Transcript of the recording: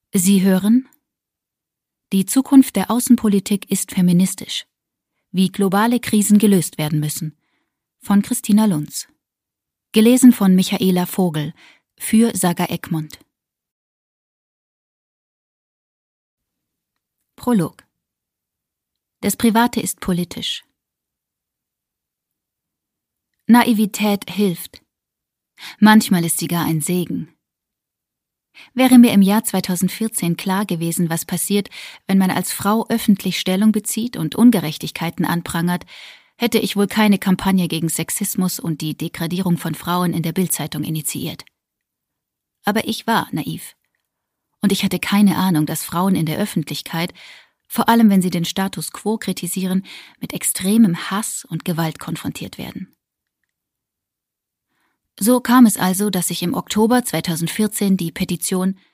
Sie hören: Die Zukunft der Außenpolitik ist feministisch. Wie globale Krisen gelöst werden müssen. Von Christina Lunz. Gelesen von Michaela Vogel für Saga Egmont. Prolog. Das Private ist politisch. Naivität hilft. Manchmal ist sie gar ein Segen. Wäre mir im Jahr 2014 klar gewesen, was passiert, wenn man als Frau öffentlich Stellung bezieht und Ungerechtigkeiten anprangert, hätte ich wohl keine Kampagne gegen Sexismus und die Degradierung von Frauen in der Bild-Zeitung initiiert. Aber ich war naiv. Und ich hatte keine Ahnung, dass Frauen in der Öffentlichkeit, vor allem wenn sie den Status quo kritisieren, mit extremem Hass und Gewalt konfrontiert werden. So kam es also, dass ich im Oktober 2014 die Petition